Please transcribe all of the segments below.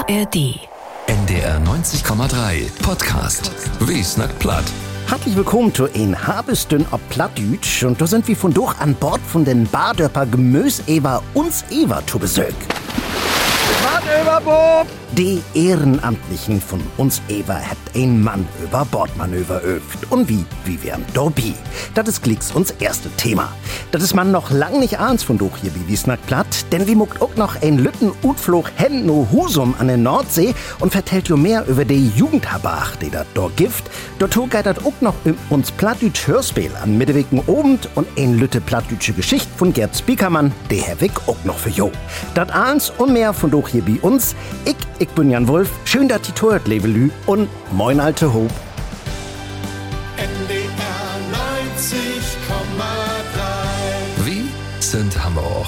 ARD. NDR 90,3 Podcast. Wie snackt platt? Herzlich willkommen zu ein Habestün ob Plattdütsch und da sind wir von durch an Bord von den Badörper Gemösever uns Ewer zu Besuch. Manöverboot! Die Ehrenamtlichen von uns Ewer habt ein Mann-über-Bord-Manöver öft. Und wie wären Dorbi? Das ist glicks uns erste Thema. Das ist man noch lang nicht ahns von durch hier wie snackt platt, denn wie muckt auch noch ein Lütten Utflug hen no Husum an der Nordsee und vertellt jo mehr über die Jugendhabach, die dat dort gift. Dazu geht dat auch noch uns Plattdütsch Hörspiel an Mittewegen Obend und ein Lütte Plattdütsche Geschichte von Gerd Spiekermann, der Herr Wick auch noch für jo. Dat ahns und mehr von durch hier bei uns. Ich bin Jan Wolf, schön, dass die Tourt levelü und moin alte Hob. NDR 90,3. Wie sind Hamburg?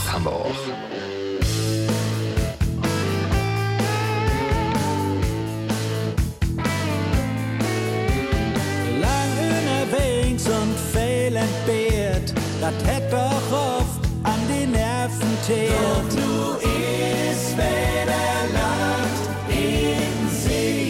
Lang unterwegs und viel entbehrt, das hätt doch oft an die Nerven teert. Doch du ist weder Land in Sicht.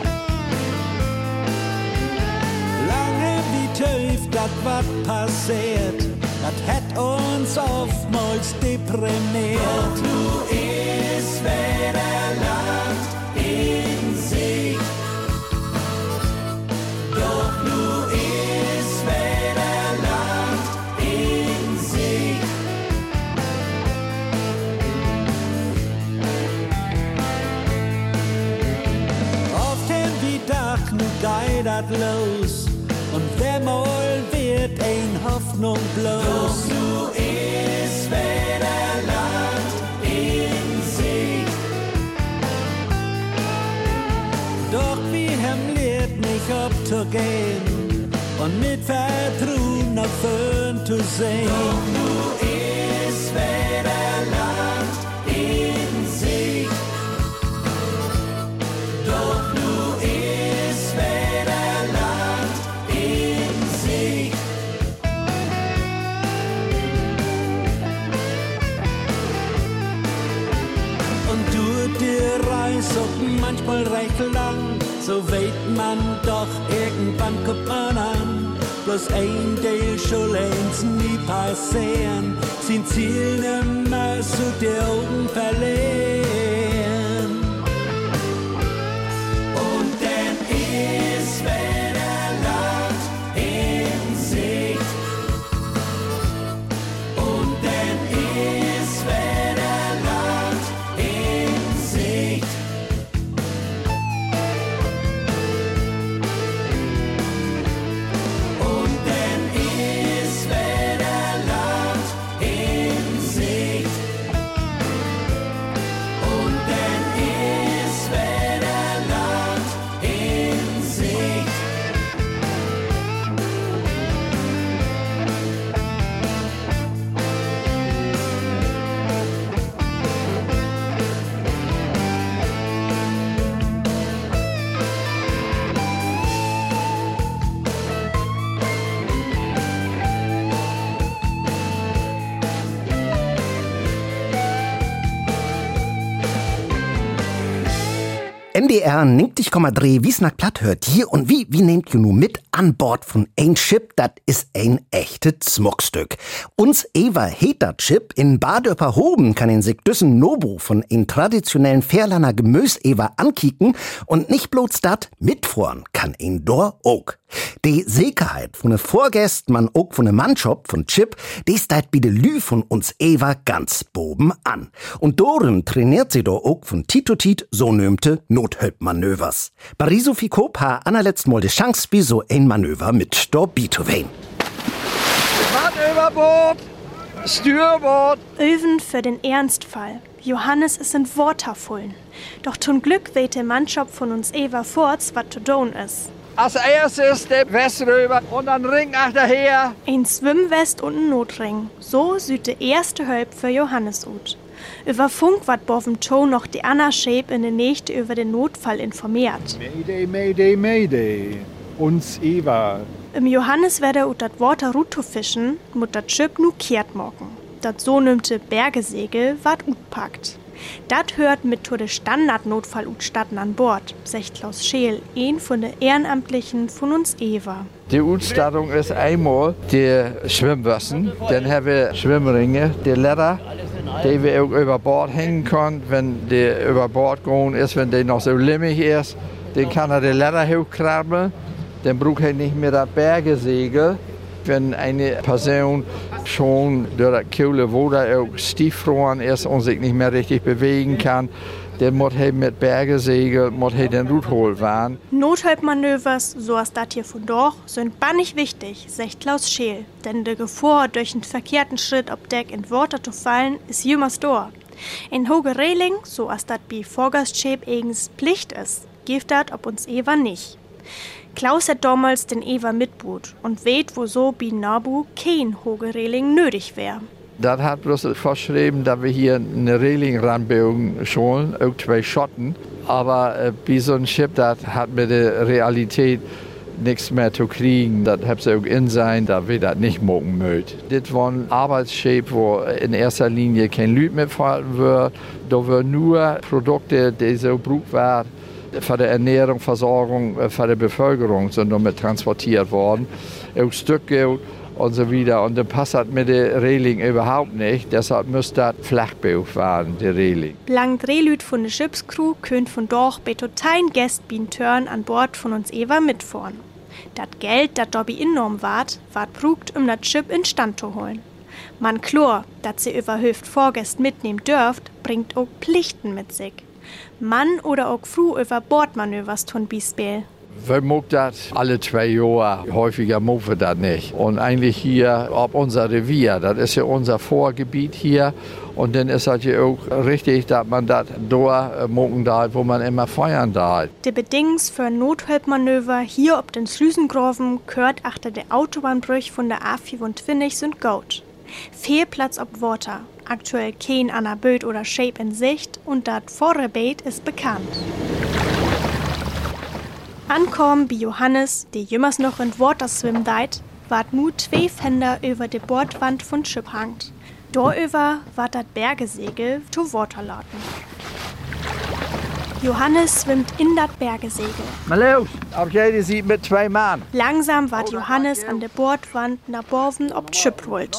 Lange wie tief dat wat passiert, dat hätt uns oftmals deprimiert. Doch du ist weder Land in Sicht. Doch du ist weder Land in Sicht. Auf dem wie Dach nu geht dat los und wer mal wird ein Hoffnung bloß. Doch du ist weder Land in Sicht. Doch wir haben lehrt nicht abzugehen und mit Vertrauen nach vorn zu sehen. Doch du ist weder Land in Sicht. Doch du ist weder Land in Sicht. Und tut die Reise auch manchmal recht lang, so weht man doch irgendwann kommt man an. Bloß ein Teil soll eins nie passieren, sein Ziel nimmer so die Augen verlieren. Und denn ist weder Land in Sicht. Und denn ist weder Land in Sicht. Und denn ist weder Land in Sicht. Und denn ist weder Land in Sicht. NDR 90,3 wie snackt platt hört hier und wie nehmt ihr nun mit an Bord von ein Schiff, dat is ein echtes Smuckstück. Uns Ewer heet dat Schiff in Badörper Hoben kann in sich düssen Nobu von ein traditionellen Fährlaner Gemösever ankicken und nicht bloß dat mitfahren kann ein Dor ook. Die Sicherheit von ne Vorgäst, man ook von ne Mannschaft von Chip, die steigt bi de Lü von uns Ewer ganz boben an. Und Doren trainiert sie do ook von Tit zu Tit so nömte Nothölpmanövers. Bariso Fikop ha anerletzt mal de Chance bi so ein Manöver mit do Beethoven. Manöverboot! Steuerbord! Öven für den Ernstfall. Johannes ist in Waterfullen. Doch zum Glück weht die Mannschaft von uns Ewer forts, was zu tun ist. Als erstes der West rüber und dann Ring nachher. Ein Schwimmwest und ein Notring. So sieht die erste Hölp für Johannes ut. Über Funk wat boven Joe noch die Anna Shape in der Nächte über den Notfall informiert. Mayday, Mayday, Mayday. Uns Ewer. Im Johannes werde ut dat Water Ruto fischen, mut dat Schiff nu kehrt morgen. Dat so nimmte Bergesegel ward utpackt. Das hört mit zu den Standardnotfallutstatten an Bord, sagt Klaus Scheel, ein von den Ehrenamtlichen von uns EWA. Die Ausstattung ist einmal die Schwimmwesten, dann haben wir Schwimmringe, die Leder, die wir auch über Bord hängen können, wenn die über Bord gehen ist, wenn die noch so limmig ist. Dann kann er die Leder hochkrabbeln, dann braucht er nicht mehr das Bergesegel. Wenn eine Person schon durch das kühle Wasser auch stiefgefroren ist und sich nicht mehr richtig bewegen kann, dann muss er mit Bergesegel den Rut holen. Nothilfmanövers, so als das hier von doch, sind bannig wichtig, sagt Klaus Scheel. Denn die Gefahr, durch einen verkehrten Schritt auf Deck in Wasser zu fallen, ist jemals da. In hohe Reling, so als das bei Vorgastschäb eigens Pflicht ist, gibt das ob uns EWA nicht. Klaus hat damals den EWA mitboot und weht, wo so bei Nabu kein hohe Reling nötig wäre. Das hat bloß verschrieben, dass wir hier eine Reling ranbauen schon, auch 2 Schotten. Aber bei so einem Schiff, das hat mit der Realität nichts mehr zu kriegen. Das hat auch in sein, dass wir das nicht machen mögen. Das war ein Arbeitsschiff, wo in erster Linie kein Lüt mitfahren wird. Da werden nur Produkte, die so gebraucht werden, für die Ernährung, Versorgung für die Bevölkerung sind damit transportiert worden. Auch Stückgeld und so weiter. Und das passt mit der Reling überhaupt nicht. Deshalb müsste das flach werden, die Reling. Lang Drehleute von der Schiffscrew können von dort bei totalen Gästbien-Turn an Bord von uns EWA mitfahren. Das Geld, das dabei enorm ward brugt, um das Schiff in Stand zu holen. Man klar, dass sie überhöft Vorgäste mitnehmen dürft, bringt auch Pflichten mit sich. Mann oder auch Frau über Bordmanövers tun Beispiel. Wir mögen das alle 2 Jahre, häufiger mögen wir das nicht. Und eigentlich hier auf unser Revier, das ist ja unser Vorgebiet hier. Und dann ist das ja auch richtig, dass man das da mögen darf, wo man immer feuern darf. Die Bedingungen für ein Nothilfmanöver hier auf den Slüsengroven gehört achter der Autobahnbrüch von der A24 sind gut. Viel Platz auf Water. Aktuell kein Anna Böd oder Shape in Sicht und das Vorrebeit ist bekannt. Ankommen bei Johannes, der jümmers noch in Water schwimmen deit, ward nur 2 Fender über die Bordwand von Schiff hangt. Darüber ward das Bergesegel zu Water laden. Johannes schwimmt in das Bergesegel. Mal los, auf jede sieht mit 2 Mann. Langsam ward Johannes an der Bordwand nach Borven ob Schiff rollt.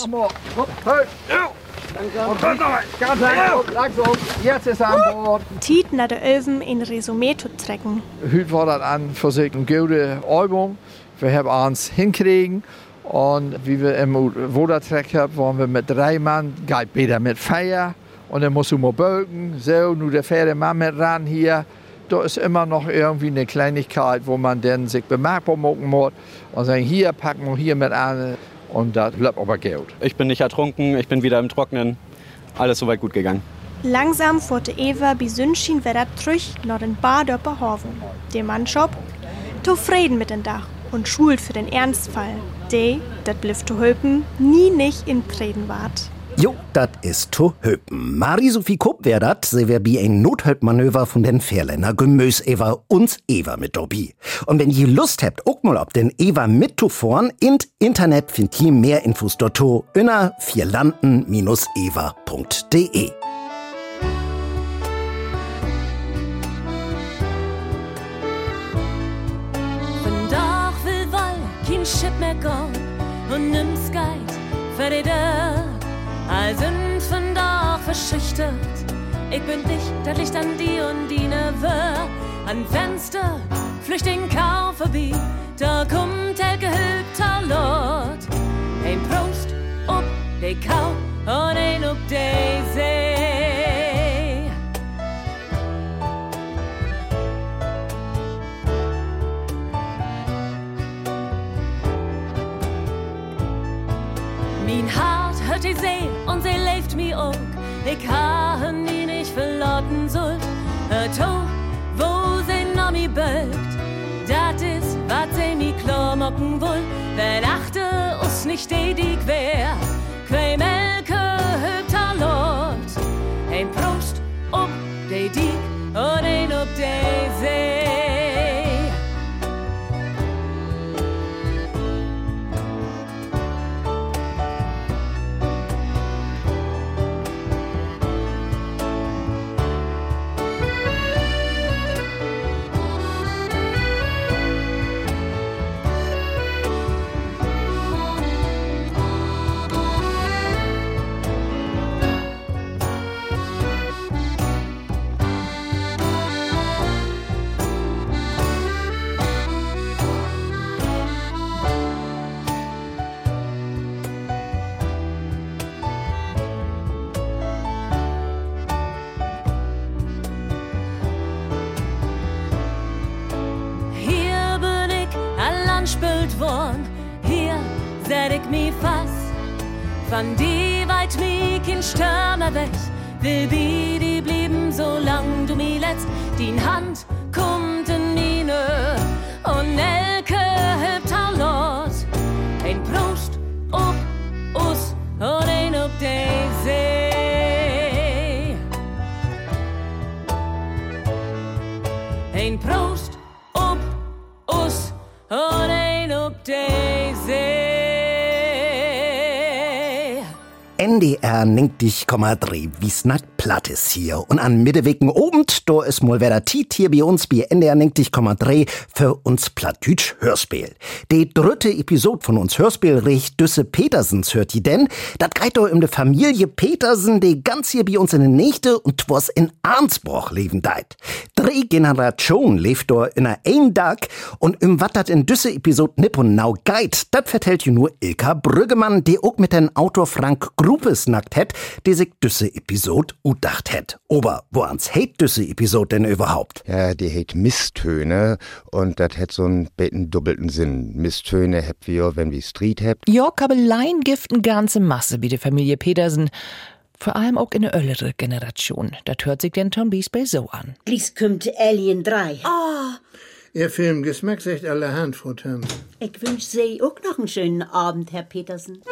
Jetzt ist er an Bord. Tiet nach der Öwen in Resümee zu trecken. Heute war das an für sich eine gute Übung. Wir haben uns hinkriegen. Und wie wir im Wodertreck haben, waren wir mit 3 Mann, geht besser mit Feier. Und dann musst du mal bögen. So, nur der 4. Mann mit ran hier. Da ist immer noch irgendwie eine Kleinigkeit, wo man dann sich bemerkbar machen muss. Und sagen, hier packen wir hier mit an. Und das bleibt aber Geld. Ich bin nicht ertrunken, ich bin wieder im Trocknen. Alles soweit gut gegangen. Langsam fuhrte Eva bis Sündchen wieder zurück nach den Bardöpper Hafen. Der Mannschaft zufrieden mit dem Dach und schult für den Ernstfall. Das blieb zu Höpen, nie nicht in Treden ward. Jo, dat ist zu höpen. Marie-Sophie Kopp wär dat, sie wär bi ein Nothilfmanöver von den Fairländer Gemüse-EWA uns EWA mit dobi. Und wenn ihr Lust habt, auch mal ob den EWA mit zu fahren, in Internet findet ihr mehr Infos dazu unter vierlanden-ewa.de. Von Dach will Wall kein Schiff mehr gehen und nimm's Geld für die Dörr. All sind von Dach verschüchtert. Ich bin dicht, das Licht an die und die Neveu. An Fenster, Flüchtling Kau vorbei. Da kommt der gehülpter Lord. Ein Prost ob die Kau und ein ob die See. Mein Hart hört die See und sie lebt mi auch. Ich habe nie nicht verloren sollt. Hört hoch, wo sie noch mi bölkt. Das ist, was sie mi klar mocken woll. Wenn achte uns nicht die quer. Quei Melke hübter Lord. Ein Prost ob die Diek und ein ob die See. anspült worden. Hier set ich mi fast. Von die weit mi kein Stürmer weg. Will bi die blieben, solang du mi letzt. Die Hand kommt in mine. Und Elke hilft auch Lord. Ein Prost ob us und ein ob de See. Ein Prost ob us und ein ob de See. NDR 90,3 Wiesnack Plattes hier. Und an Mittewegen obend, da ist mal wieder Tiet hier bei uns bei NDR 90,3 für uns Plattdütsch Hörspiel. Die dritte Episode von uns Hörspiel riecht Düsse Petersens hört die denn. Dat geht doch um die Familie Petersen, die ganz hier bei uns in den Nächte und was in Arnsbruch leben deit. 3 Generationen lebt da in einem Tag und wat dat in Düsse Episode Nipp und Nau geit, dat vertellt ju nur Ilka Brüggemann, die auch mit den Autor Frank Grupes nackt het, die sich Düsse Episode udacht het. Aber wo ans heit Düsse Episode denn überhaupt? Ja, die heit Misstöne und dat het so'n beten doppelten Sinn. Misstöne hebt wir, wenn wir Street hebt. Ja, Kabeleien giften ganze Masse wie die Familie Petersen. Vor allem auch in der ältere Generation. Das hört sich denn Tom Biesbay so an. Lies kommt Alien 3. Ihr Film geschmeckt echt allerhand, Frau Thames. Ich wünsch Sie auch noch einen schönen Abend, Herr Petersen.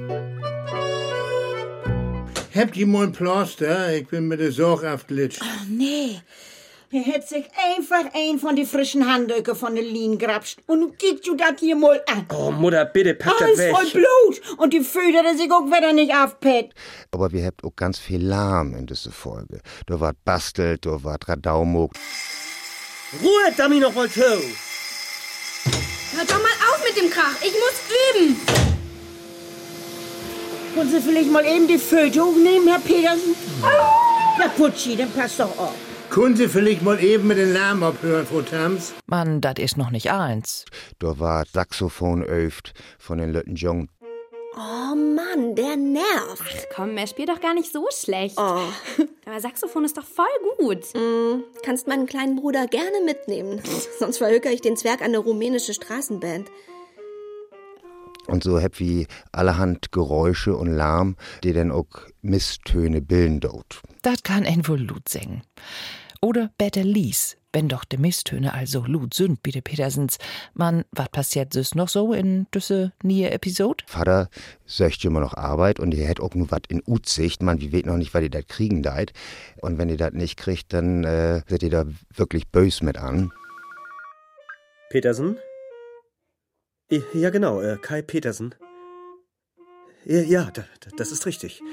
Habt ihr mal ein Pflaster? Ich bin mit der Sorge aufgelitscht. Oh, nee. Er hätt sich einfach ein von die frischen Handöcke von der Lien grapscht. Und nun kickst du dat hier mal an. Oh, Mutter, bitte, pack das weg. Alles voll Blut. Und die Föder, der sich auch wieder nicht aufpett. Aber wir habt auch ganz viel Lahm in dieser Folge. Da wart bastelt, da wart Radaumog. Ruhe, Dummy, noch mal zu. Hört doch mal auf mit dem Krach. Ich muss üben. Können Sie vielleicht mal eben die Föte hochnehmen, Herr Petersen? Ja, Putschi, dann passt doch auf. Können Sie vielleicht mal eben mit dem Lärm abhören, Frau Thames? Mann, das ist noch nicht eins. Da war Saxophon öft von den Lütten Jung. Oh Mann, der nervt. Ach komm, er spielt doch gar nicht so schlecht. Oh. Aber Saxophon ist doch voll gut. Kannst meinen kleinen Bruder gerne mitnehmen. Sonst verhöker ich den Zwerg an eine rumänische Straßenband. Und so hab wie allerhand Geräusche und Lärm, die dann auch Misstöne bilden dort. Das kann ein wohl Lut singen. Oder better lies, wenn doch de Misstöne also Lut sind, bitte Petersens. Man, wat passiert süß noch so in düsse nie Episode? Vater söcht immer noch Arbeit und ihr hätt auch nur wat in Utsicht. Man, wie weet noch nicht, weil ihr dat kriegen deit. Und wenn ihr dat nicht kriegt, dann seid ihr da wirklich bös mit an. Petersen? Ja, genau, Kai Petersen. Ja, das ist richtig.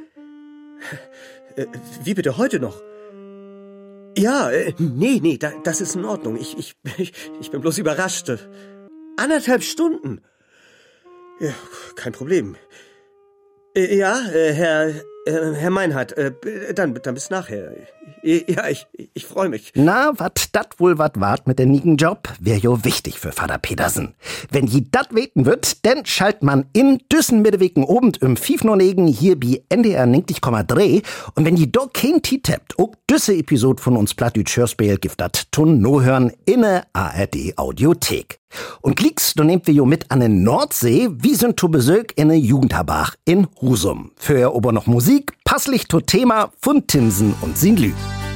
Wie bitte, heute noch? Ja, nee, das ist in Ordnung. Ich bin bloß überrascht. 1,5 Stunden. Ja, kein Problem. Ja, Herr Meinhardt, dann bis nachher. Ja, ich freue mich. Na, wat dat wohl wat wart mit den nigen Job, wär jo wichtig für Vater Petersen. Wenn je dat weten wird, dann schalt man in Düssen Mittewegen obend im 5:09 hier bei NDR 90,3 und wenn je doch kein Tiet habt, auch düsse Episode von uns Plattdütsch Hörspiel gibt dat tun no hören in ne ARD Audiothek. Und klicks, du nehmt wir jo mit an den Nordsee, wie sind zu Besuch in ne Jugendherberg in Husum. Für aber noch Musik, passlich to Thema von Tinsen und Sinlü.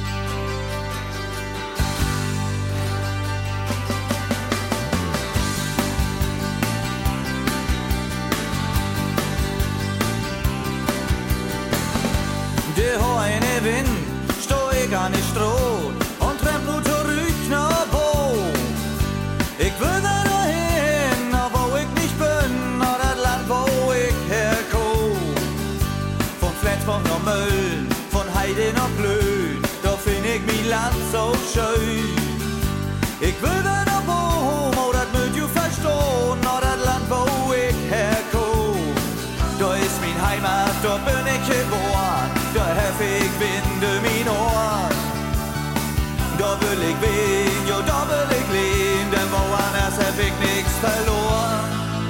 Der hohe Wind steh ich an die Stroh und treff nur zurück nach Bo. Ich will da dahin, wo ich nicht bin, nach das Land, wo ich herkomm. Von Flensburg nach Mölln, von Heide nach Blöd, da find ich mein Land so schön. Ich will da nach Bochum, oh, das mögt ihr verstehen, nach das Land, wo ich herkomm. Da ist mein Heimat, da bin ich geboren, da hef ich Winde mein Ohr. Da will ich wehen, jo, da will ich leben, denn woanders hab ich nix verloren.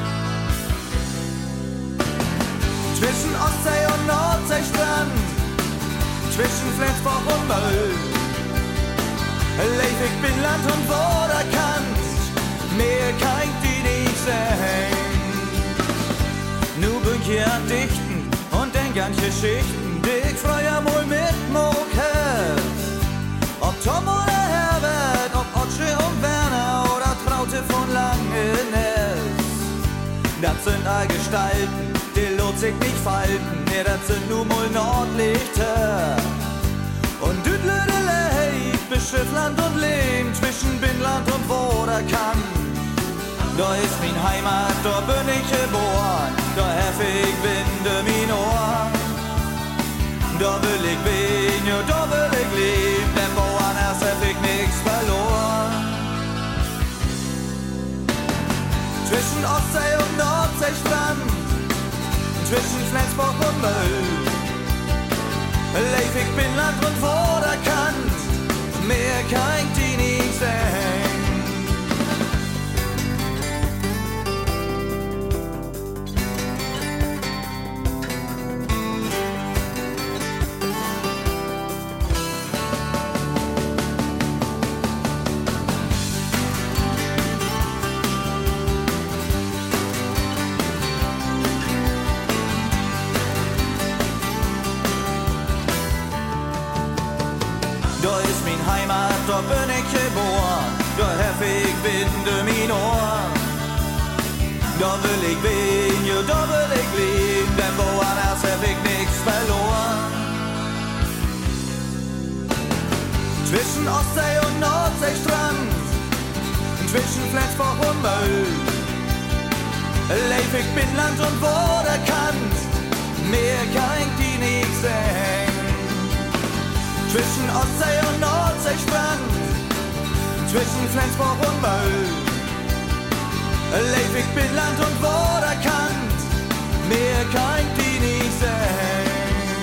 Zwischen Ostsee und Nordseestrand, zwischen Flensburg und Mölln, leif ich bin Land und Vorderkant, mehr kein die sehen. Nu bin ich hier an Dichten und denk an Geschichten, die ich früher mal mitmog hätt. Ob Tom oder Herbert, ob Otsche und Werner oder Traute von Langeness. Das sind all Gestalten, die lohnt sich nicht falten, nee, das sind nun mal Nordlichter. Und Düdlödelei, beschrift Land und Lehm, zwischen Binnland und Woderkant. Da ist mein Heimat, da bin ich geboren, da hef ich Winde min Ohr. Da will ich bin, ja, da will ich leben, denn woanders hef ich nix verloren. Zwischen Ostsee und Nordseestrand, zwischen Flensburg und Möll, leif ich Binnland und Vorderkant, mehr kann ich die nicht sehen. Da ist mein Heimat, da bin ich geboren, da hef ich Winde min Ohr. Da will ich bin, ja, da will ich leben, denn woanders hef ich nix verloren. Zwischen Ostsee und Nordseestrand, zwischen Flensburg und Möll, leif ich Binnland und Woderkant, mehr kann ich die nicht sehen. Zwischen Ostsee und Nordseestrand, zwischen Flensburg und Möll, leif ich Binnland und Woderkant, mehr kann ich die nicht sehen.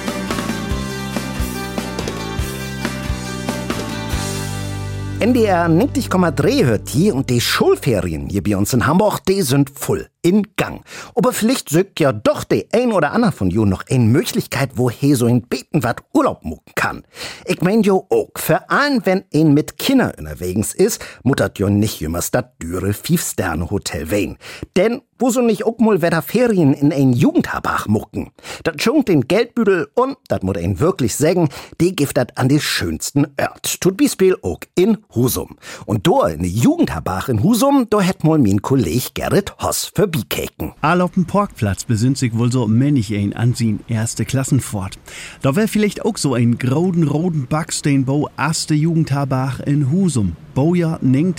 NDR 90,3 hört hier und die Schulferien hier bei uns in Hamburg, die sind voll in Gang. Aber vielleicht sögt ja doch die ein oder andere von you noch eine Möglichkeit, wo he so in Beten wat Urlaub mucken kann. Ich mein jo auch, vor allem wenn ein mit Kinder unterwegs ist, muttert jo nicht jümmers dat düre 5-Sterne-Hotel wein. Denn wo so nicht auch mal wieder Ferien in ein Jugendherberg mucken. Dat schunkt den Geldbüdel und, dat muss ein wirklich sagen, die gibt dat an die schönsten Ort. Tut Beispiel auch in Husum. Und da in die Jugendherberg in Husum, da hätt mal mein Kollege Gerrit Hoss verbikeken. All auf dem Parkplatz besinnt sich wohl so männlich ein an sin erste Klassen fort. Da wär vielleicht auch so ein roten Backsteinbau erste Jugendherberg in Husum. Baujahr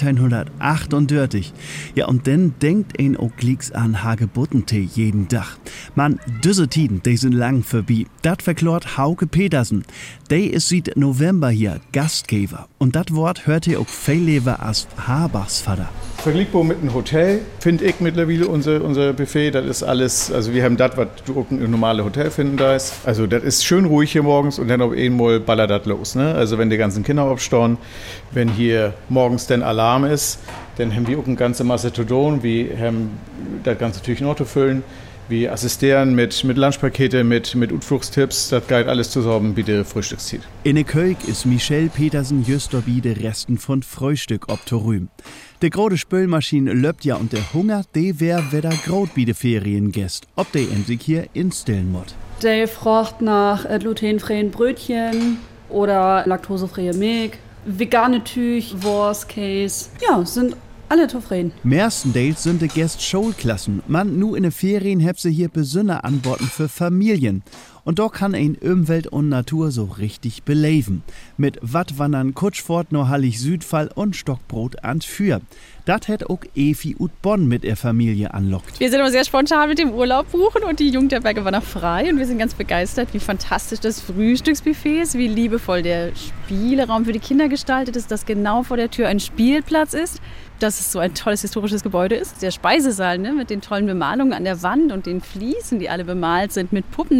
1938. Ja, und dann denkt ein auch glicks an Hagebuttentee jeden Tag. Man, diese Tiden, die sind lang vorbei. Dat verklort Hauke Petersen. Der ist seit November hier Gastgeber. Und dat Wort hört ihr auch viel lieber als Habachsvater. Vergleichbar mit einem Hotel, finde ich mittlerweile unser Buffet. Das ist alles, also wir haben das, was du auch im normalen Hotel finden da ist. Also das ist schön ruhig hier morgens und dann auf einmal ballert das los. Ne? Also wenn die ganzen Kinder aufstauen, wenn hier morgens dann Alarm ist, dann haben wir auch eine ganze Masse zu tun. Wir haben das Ganze natürlich noch zu füllen. Wir assistieren mit Lunchpakete, mit Utflugstipps, das geht alles zusammen wie der Frühstückszeit. In der Köig ist Michelle Petersen just dabei die Resten von Frühstück obtorüm. Die große Spülmaschine löbt ja und der Hunger, der wär wieder grot wie die Feriengäste, ob der sich hier instellen muss. Der fragt nach glutenfreien Brötchen oder laktosefreie Milch, vegane Tüch, Worst Case. Ja, sind alle zufrieden. Meistens sind die Gäste Schulklassen. Man, nu in den Ferien hab sie hier besondere Antworten für Familien. Und da kann ein Umwelt und Natur so richtig beleben. Mit Wattwandern, Kutschfort, no Hallig Südfall und Stockbrot ans Für. Das hat auch Evi ut Bonn mit der Familie anlockt. Wir sind immer sehr spontan mit dem Urlaub buchen und die Jugendherberge war noch frei. Und wir sind ganz begeistert, wie fantastisch das Frühstücksbuffet ist, wie liebevoll der Spielraum für die Kinder gestaltet ist, dass genau vor der Tür ein Spielplatz ist, dass es so ein tolles historisches Gebäude ist. Der Speisesaal, ne, mit den tollen Bemalungen an der Wand und den Fliesen, die alle bemalt sind mit Puppenspieler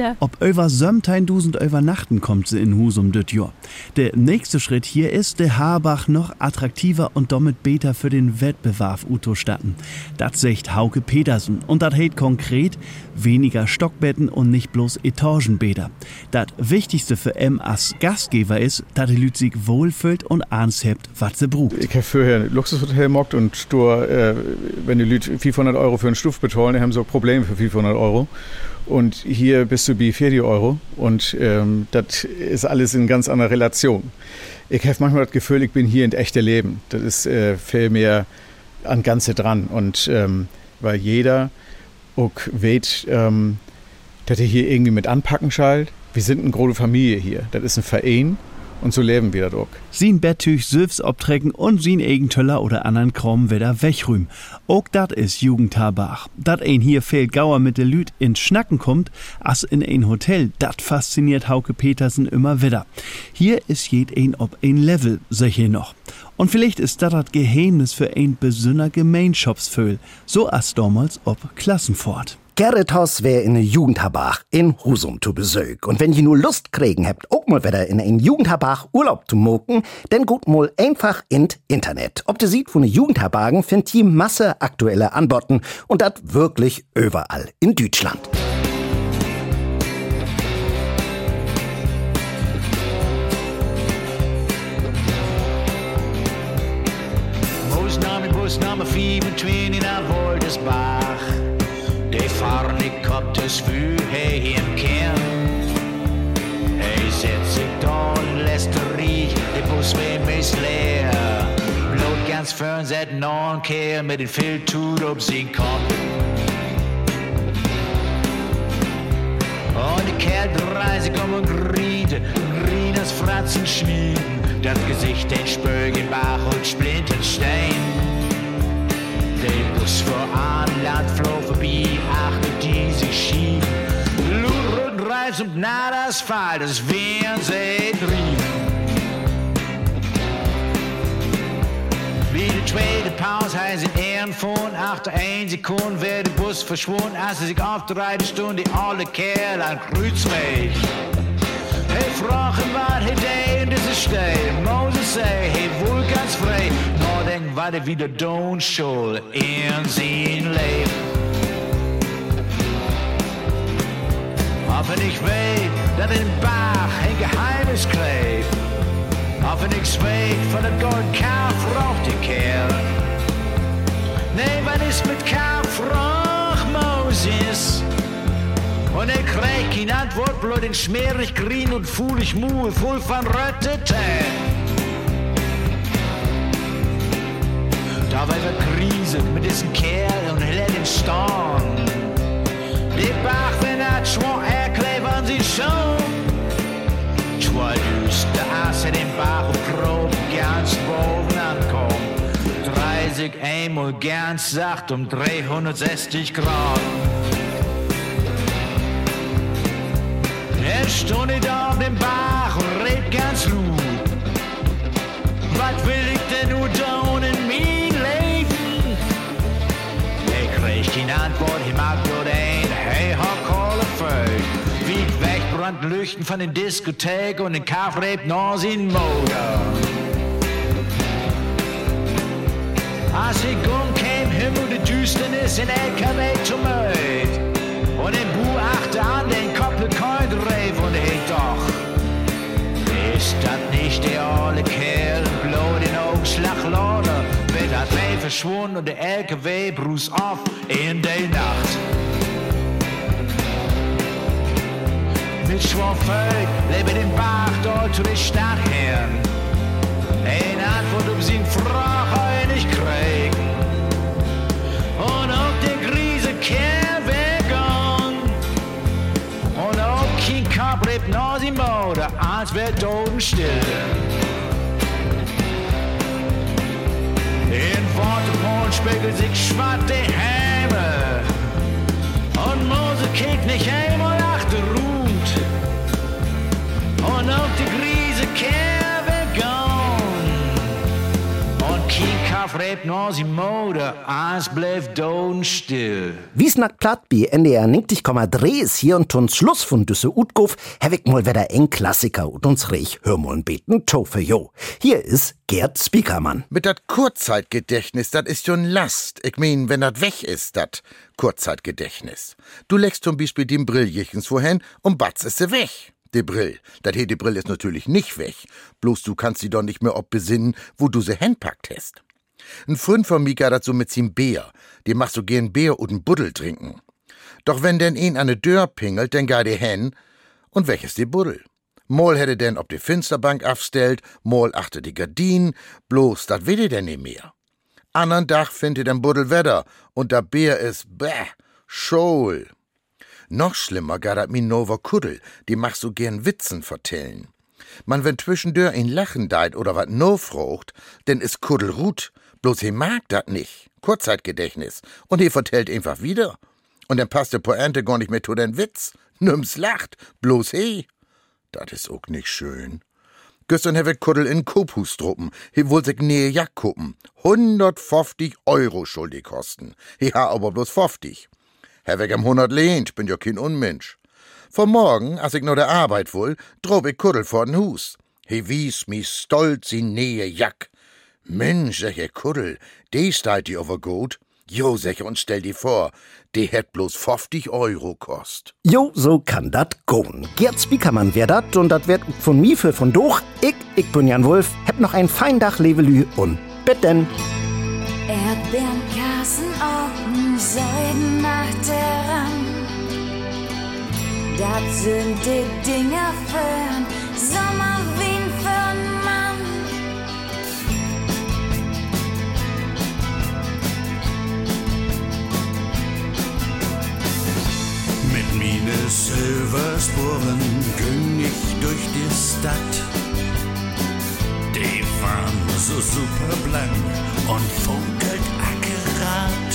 Ja. Ob über 17.000 Übernachten kommt sie in Husum das Jahr. Der nächste Schritt hier ist, der Habach noch attraktiver und damit besser für den Wettbewerb statten. Das sagt Hauke Petersen und das heißt konkret weniger Stockbetten und nicht bloß Etagenbäder. Das Wichtigste für M als Gastgeber ist, dass die Leute sich wohlfühlt und ernst hebt, was sie braucht. Ich habe vorher ein Luxushotel mockt und wenn die Leute 500 € für einen Stuff bezahlen, die haben so Probleme für 500 €. Und hier bist du bei 40 € und das ist alles in ganz anderer Relation. Ich habe manchmal das Gefühl, ich bin hier in echte Leben. Das ist viel mehr an Ganze dran. Und weil jeder auch weiß, dass er hier irgendwie mit anpacken schallt. Wir sind eine große Familie hier. Das ist ein Verein. Und so leben wir das auch. Sin Betttüch Süfs abtrecken und sin Egentöller oder anderen Kram wieder wegrühmen. Auch dat is Jugendhabach. Dat ein hier viel Gauer mit de Lüt ins Schnacken kommt, as in ein Hotel, dat fasziniert Hauke Petersen immer wieder. Hier is jed ein ob ein Level, sag ich noch. Und vielleicht ist dat Geheimnis für ein besonderer Gemeinschaftsfühl, so as damals ob Klassenfort. Gerrithaus wär in ne Jugendhabach in Husum zu Besög. Und wenn ihr nur Lust kriegen habt, auch mal wieder in ein Jugendhabach Urlaub zu moken, dann gut mal einfach in Internet. Ob ihr seht von ne Jugendhabagen, findet ihr Masse aktuelle Anboten und das wirklich überall in Deutschland. Busnummer 25 nach Woldesbach. Die fahren nicht ob das Wü, hey, hier im Kern. Hey, setz sich da und lässt riech, der Bus ist leer. Blut ganz fern, seit neun Kehr mit den Filttut, ob sie kommt. Und die Kerl 30 und grien das Fratzen schmieden. Das Gesicht den Spögen, Bach und Splinterstein. Der Bus vor Anland floh vorbei, achte die sich schief. Lud und Reis und nahe Asphalt, das wären sie drüben. Wie die zweite Pause heißt in Ehrenfond, achte 1 Sekunde wäre der Bus verschwunden, als er sich auf 3 Stunden die alle Kerl an Kreuzweg. Hey, Fragen war hey, day und das ist steil. Moses say, hey, wohl ganz frei. Nur denk, war der wieder don't show in sein Leben. Aber ich weiß, dass in Bach ein Geheimnis klebt. Aber ich weiß, von der Gold Karfrauch die Kerl. Nee, was ist mit Karfrauch, Moses? Und krieg in Antwort bloß den schmierig grün und fuhlig Muhe, voll von Röttete. Da war er Krise mit diesem Kerl und lädt den Storn. Die Bach, wenn er schwor, erklebern sie schon. Schwor düster, als er den Bach und grob ganz boven ankommt. 30 einmal ganz sacht 360 Grad. Er stund da auf dem Bach und red ganz laut. Was will ich denn nur da in mein Leben? Ich krieg die Antwort, ich mag nur den, hey, hock alle Vögel. Wie weg brannt Lüchten von den Diskotheken und den Kaffreeb noch in Motor. Als ich umkäm, Himmel die Düsternis in LKW zu möd. Und den Bu achte an den Koppelkeut reif und hey doch. Ist das nicht der olle Kerl, bloß den Augenschlagloder? Wird das Weh verschwunden und der LKW brus auf in der Nacht. Mit Schwurfeld lebe den Bach dort zu der Stadt her. Eine Antwort um sie in Frage nicht kriegen. Und auch der Griese Kerl Kabrebt noch sie Mode, als wär totenstill. In Wortemond spiegelt sich schwatte Häme. Und Mose kickt nicht einmal achter ruht. Und auch die Griese Kerl wär gone. Und kein Kaff gräbt noch sie Mode, eins bleibt still. Wiesnack platt bei NDR 90,3 ist hier und zum Schluss von düsse Utgof hab ich mal wieder ein Klassiker und uns reich hörmoln beten Tofe jo. Hier ist Gerd Spiekermann. Mit dat Kurzzeitgedächtnis, dat ist schon Last. Ich mein, wenn dat weg ist, dat Kurzzeitgedächtnis. Du legst zum Beispiel den Brilljichens vorhin und batz ist sie weg. Die Brill. Die Brill ist natürlich nicht weg. Bloß du kannst sie doch nicht mehr ob besinnen, wo du sie hinpackt hast. Ein Freund von mir geht dat so mit seinem Bär. Die macht so gern Bär und n Buddel trinken. Doch wenn denn een an de Dör pingelt, dann geht die hin und weg ist die Buddel. Mal hätte denn ob die Fensterbank aufstellt, mal achter die Gardinen, bloß dat will die denn nicht mehr. Andern Tag findet den Buddel Wetter und der Bär ist Schohl. Noch schlimmer gar dat Minova Kuddel, die macht so gern Witzen vertellen. Man, wenn zwischendurch ein Lachen deit oder wat no frucht, denn is Kuddel ruht, bloß he mag dat nicht. Kurzzeitgedächtnis. Und he vertellt einfach wieder. Und dann passt de Pointe gar nicht mehr zu den Witz. Nüms lacht, bloß he. Dat is ook nicht schön. Gestern habe ich Kuddel in Kopus druppen. He wollt sich nähe Jack kuppen. 150 € schuldig kosten. He ha aber bloß 50. Habe ich am 100 lehnt, bin ja kein Unmensch. Vor morgen, als ich noch der Arbeit wohl, drob ich Kuddel vor den Hus. He wies mi stolz in nähe Jack. Mensch, sag ich, Kuddel, die steigt die over gut. Jo, sag ich, und stell die vor, die hätt bloß 50 € kost. Jo, so kann dat goen. Gerd Spiekermann wär dat und dat wird von mi für von doch. Ich bin Jan Wulff, hab noch ein fein Dach, Levelü und bitten. Erdbeeren, Kassen, Augen, Säuden nach der Rand. Das sind die Dinger für'n Sommer wie für'n Mann. Mit mine Silberspuren ging ich durch die Stadt. Die waren so super blank und funkelt akkurat.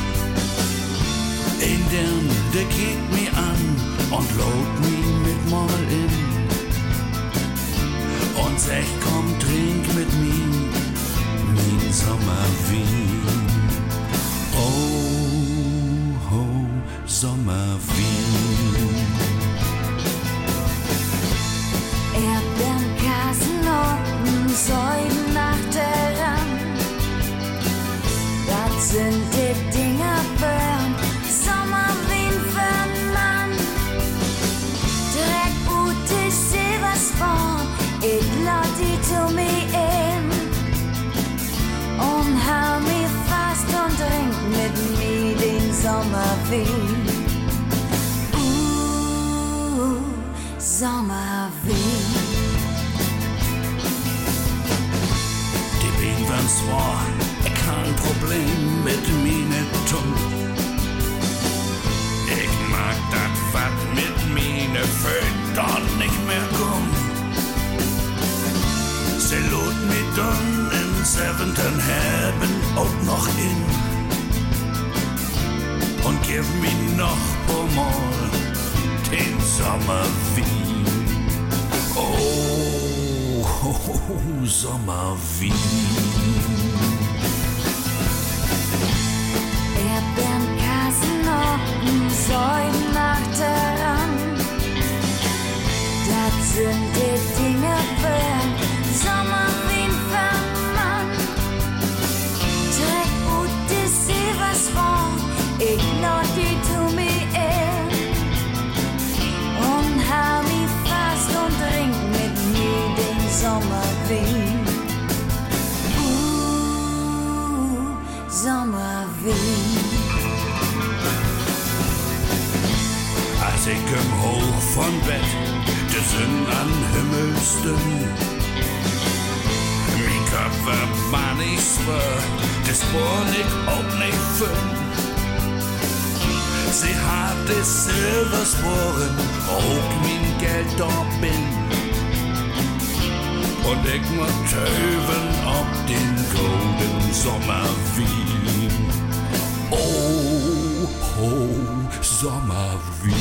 Ein der geht mi an und laut mi mit mal in. Und sech, komm, trink mit mi, min Sommerwien. Oh, ho, Sommerwien. Erdbeeren, Kasenoten, Säuden nach der Rand. Das sind die Dinger für'n Sommer wie für'n Mann. Dreck, Ute, Silbersporn, ich lad die zu mir in. Und hau mi fast und trink mit mir den Sommerwien. Sommerwien. Die Wien waren zwar kein Problem mit mine Tung. Ich mag dat wat mit mine Föhn doch nicht mehr kum. Sie lud mi dann in 7. Heaven auch noch in. Und gib mi noch mal den Sommerwien. Oh, Sommerwien. Erdbeeren, Kasenoten, Säuden nach der Rand. Das sind die Dinge für'n Sommer wie für'n Mann. Dreck, Ute, Silbersporn, ich lad die zu mir in. Und hau mi fast und trink mit mir den Sommerwien. Sommerwien. Als ich komm hoch von Bett, de Sinn an Himmelsten. Mein Kopf war nicht schwer, das war nicht auch nicht fünn. Sie hat die Silbersporen, auch mein Geld dort bin. Und ich muss töven ob den golden Sommerwien. Oh, oh, Sommerwien.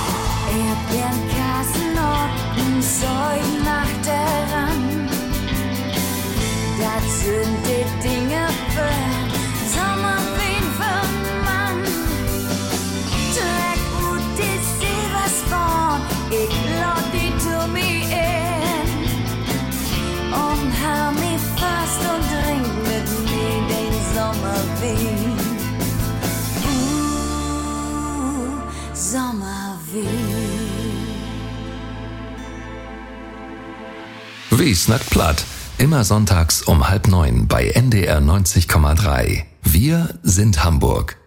Erdbeeren, Kasenoten, Säuden nach der Rand. was sind die Dinge wert? Sommer wen für Mann. Track ut die Silversborn, ich lad die to me in. Und hau mich fast und trink mit mir den Sommerwind. Sommerwind. Wie snackt platt? Immer sonntags um 8:30 bei NDR 90,3. Wir sind Hamburg.